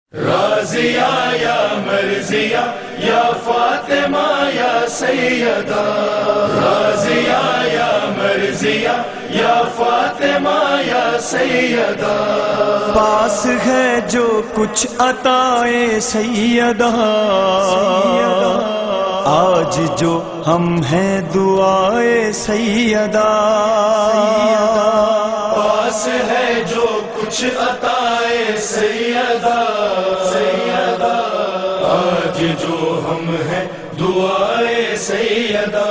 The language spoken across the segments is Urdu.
راضیہ یا مرضیہ یا فاطمہ یا سیدہ، راضیہ یا مرضیہ یا فاطمہ یا سیدہ، پاس ہے جو کچھ عطائے سیدہ، آج جو ہم ہیں دعائے سیدہ، پاس ہے جو کچھ عطائے سیدہ، آج جو ہم ہیں دعائے سیدہ،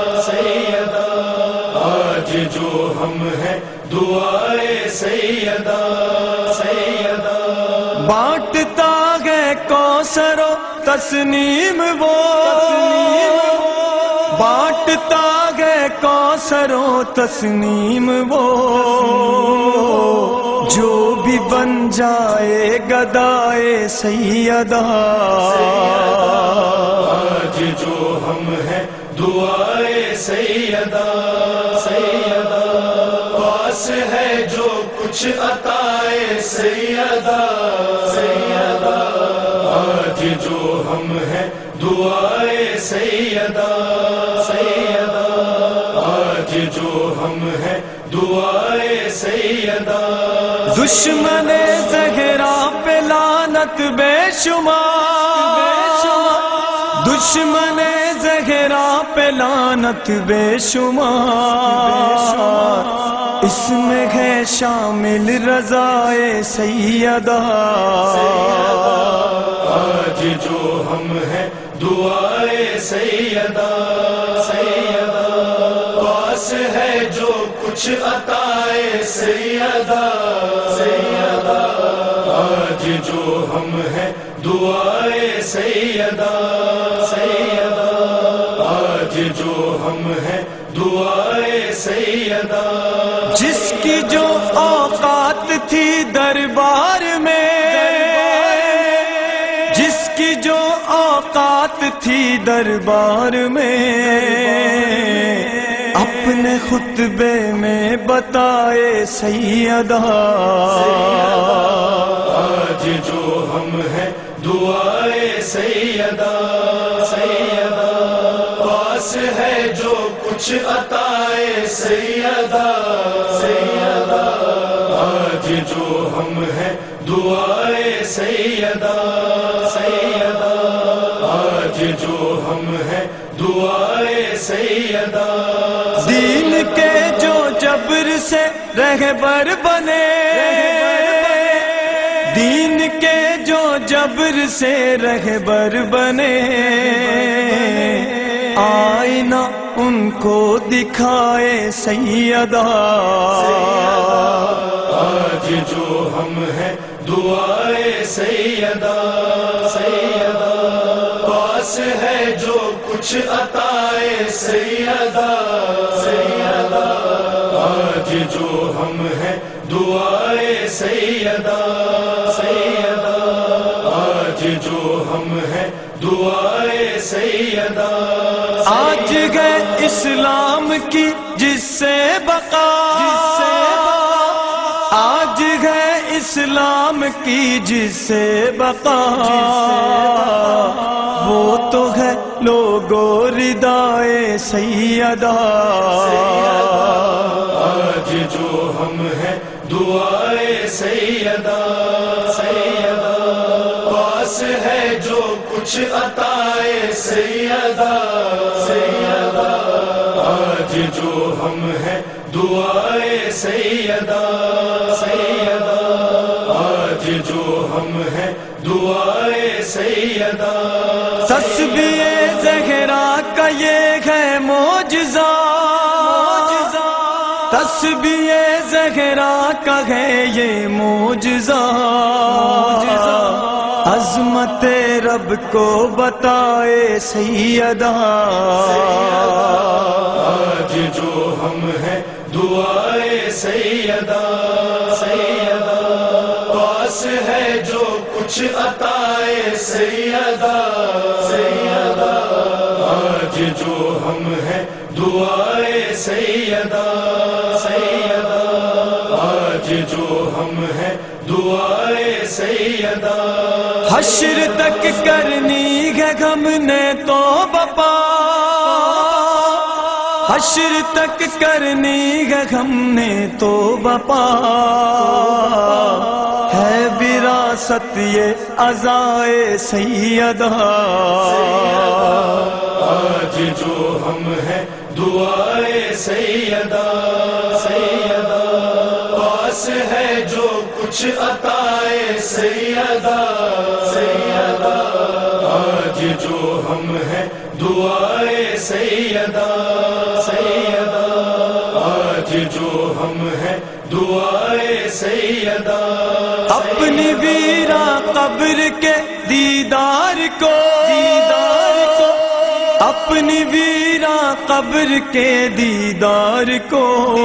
آج جو ہم ہیں دعائے سیدہ، بانٹتا ہے کوثر و تسنیم وہ، بانٹتا ہے کوثر و تسنیم وہ، جو بھی بن جائے گدائے سیدہ، آج جو ہم ہیں دعائے سیدہ، پاس ہے جو کچھ عطائے سیدہ، آج جو ہم ہیں دعائے سیدہ، آج جو ہم ہیں دعائے سیدہ، دشمن زہرا پہ لعنت بے شمار، دشمن زہرا پہ لعنت بے شمار، اس میں ہے شامل رضائے سیدہ، آج جو ہم ہیں دعائے سیدہ، پاس ہے جو کچھ عطائے سیدہ، آج جو ہم ہیں دعائے سیدہ، آج جو ہم ہیں دعائے سیدہ، جس کی جو اوقات تھی دربار میں، جس کی جو اوقات تھی دربار میں، اپنے خطبے میں بتائے سیدہ، آج جو ہم ہیں دعائے سیدہ، پاس ہے جو کچھ عطائے سیدہ، آج جو ہم ہیں دعائے سیدہ، آج جو ہم ہیں دعائے سیدہ، دین کے جو جبر سے رہبر بنے، دین کے جو جبر سے رہبر بنے، آئینہ ان کو دکھائے سیدہ، آج جو ہم ہیں دعائے سیدہ، پاس ہے جو کچھ عطائے سیدہ، آج جو ہم ہیں دعائے سیدہ، آج جو ہم ہیں دعائے سیدہ، آج ہے اسلام کی جس سے بقا، آج ہے اسلام کی جس سے بقا، وہ تو ہے لوگو ردائے سیدہ، آج جو ہم ہیں دعائے سیدہ، پاس ہے جو کچھ عطائے سیدہ، آج جو ہم ہیں دعائے سیدہ، آج جو ہم ہیں دعائے سیدہ، تسبیح زہرا کا یہ ہے معجزہ، تسبیح زہرا کا ہے یہ معجزہ، عظمت رب کو بتائے سیدہ، آج جو ہم ہیں دعائے سیدہ، پاس ہے جو کچھ عطائے سیدہ، آج جو ہم ہیں دعائے سیدہ، آج جو ہم ہیں دعائے سیدہ حشر تک کرنی ہے غم نے تو بپا حشر تک کرنی ہے غم نے تو بپا ہے وراثت یہ عزائے سیدہ آج جو ہم ہیں دعائے سیدہ سیدہ پاس ہے جو کچھ عطائے سیدہ سیدہ آج جو ہم ہیں دعائے سیدہ سیدہ آج جو ہم ہیں دعائے سیدہ اپنی ویرا قبر کے دیدار کو اپنی ویرا قبر کے دیدار کو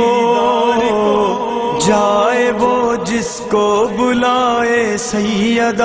جائے وہ جس کو بلائے سیدہ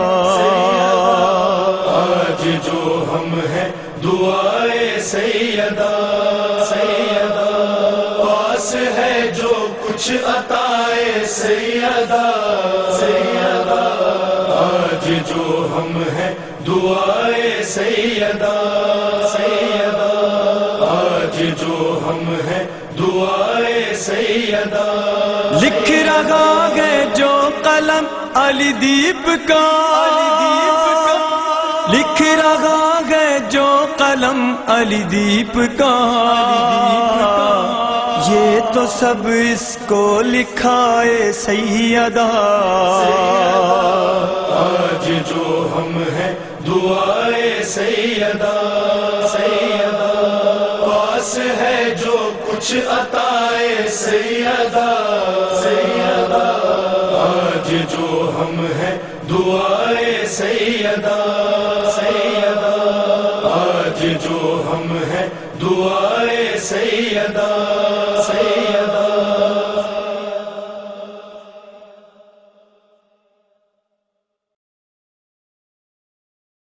آج جو ہم ہیں دعائے سیدہ سیدہ پاس ہے جو کچھ عطائے سیدہ سیدہ آج جو ہم ہیں دعائے سیدہ سیدہ آج جو ہم ہیں دعائے سیدہ لکھ رہا ہے جو قلم علی دیپ کا لکھ رہا ہے جو قلم علی دیپ کا یہ تو سب اس کو لکھائے سیدہ آج جو ہم ہیں دعائے سیدہ سیدہ پاس ہے جو کچھ عطائے سیدہ سیدہ آج جو ہم ہیں دعائے سیدہ سیدہ آج جو ہم ہیں دعائے سیدہ